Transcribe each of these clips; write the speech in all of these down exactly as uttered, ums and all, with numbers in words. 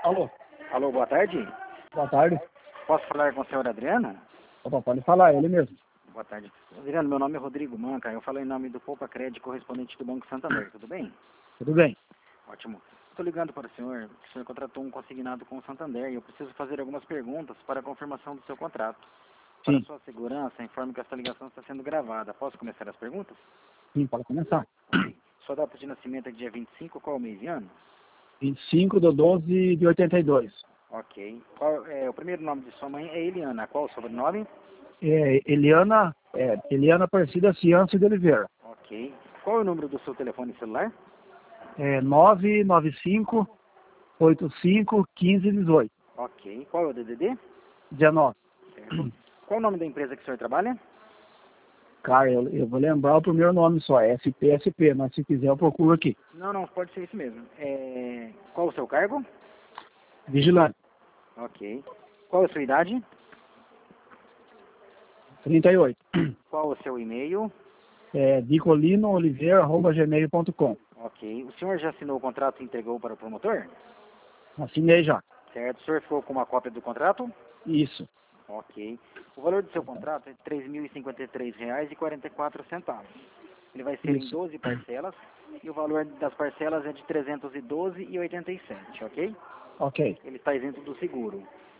Alô, Alô, boa tarde. boa tarde. Posso falar com a senhora Adriana? Opa, pode falar, ele mesmo. Boa tarde. Adriana, meu nome é Rodrigo Manca. Eu falo em nome do Poupa Crédito, correspondente do Banco Santander. Tudo bem? Tudo bem? Ótimo. Estou ligando para o senhor. O senhor contratou um consignado com o Santander e eu preciso fazer algumas perguntas para a confirmação do seu contrato. Para Sim, sua segurança, informe que esta ligação está sendo gravada. Posso começar as perguntas? sim, pode começar. Ok. Sua data de nascimento é dia vinte e cinco, qual mês e ano? vinte e cinco de doze de oitenta e dois. Ok. Qual, é, o primeiro nome de sua mãe é Eliana. Qual o sobrenome? É, Eliana, é, Eliana Aparecida Ciência de Oliveira. Ok. Qual é o número do seu telefone celular? É nove nove cinco, oito cinco, um cinco um oito. Ok. Qual é o D D D? dezenove. Certo. Qual é o nome da empresa que o senhor trabalha? Cara, eu, eu vou lembrar o primeiro nome só, é S P S P, mas se quiser eu procuro aqui. Não, não, pode ser isso mesmo. É... Qual o seu cargo? Vigilante, Ok. Qual a sua idade? trinta e oito. Qual o seu e-mail? É dicolinooliveira arroba gmail ponto com. Ok. O senhor já assinou o contrato e entregou para o promotor? Assinei já. Certo. O senhor ficou com uma cópia do contrato? Isso. Ok. O valor do seu contrato é de três mil e cinquenta e três reais e quarenta e quatro centavos. Ele vai ser em Isso. doze parcelas e o valor das parcelas é de trezentos e doze reais e oitenta e sete centavos, ok? Ok. Ele está isento do seguro.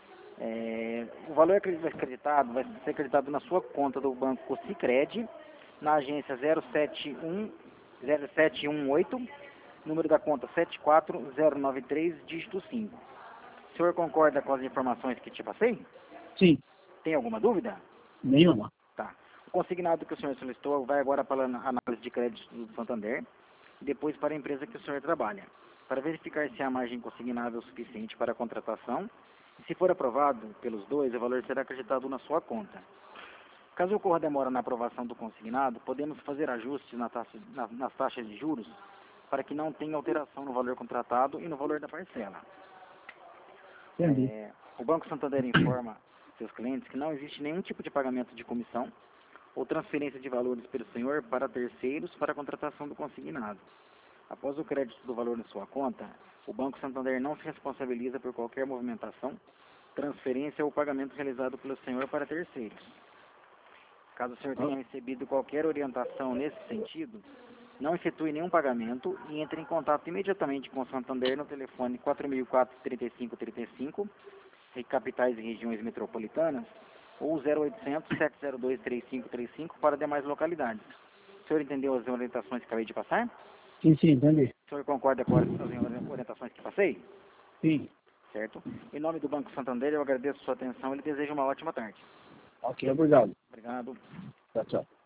É, o valor que vai ser acreditado vai ser acreditado na sua conta do banco Sicredi, na agência zero sete um zero sete um oito, número da conta sete quatro zero nove três, dígito cinco. O senhor concorda com as informações que te passei? Sim, Tem alguma dúvida? nenhuma. Tá. O consignado que o senhor solicitou vai agora para a análise de crédito do Santander e depois para a empresa que o senhor trabalha, para verificar se há margem consignável suficiente para a contratação. E se for aprovado pelos dois, o valor será acreditado na sua conta. Caso ocorra demora na aprovação do consignado, podemos fazer ajustes na taxa, na, nas taxas de juros para que não tenha alteração no valor contratado e no valor da parcela. Entendi. É, o Banco Santander informa seus clientes que não existe nenhum tipo de pagamento de comissão ou transferência de valores pelo senhor para terceiros para a contratação do consignado. Após o crédito do valor na sua conta, o Banco Santander não se responsabiliza por qualquer movimentação, transferência ou pagamento realizado pelo senhor para terceiros. Caso o senhor tenha recebido qualquer orientação nesse sentido, não efetue nenhum pagamento e entre em contato imediatamente com o Santander no telefone quatro mil e quatro, trinta e cinco trinta e cinco, em capitais e regiões metropolitanas, ou zero oitocentos, sete zero dois, três cinco três cinco para demais localidades. O senhor entendeu as orientações que acabei de passar? Sim, sim, entendi. O senhor concorda com as as orientações que passei? Sim. Certo? Em nome do Banco Santander, eu agradeço a sua atenção e lhe desejo uma ótima tarde. Ok, obrigado. Obrigado. Tchau, tchau.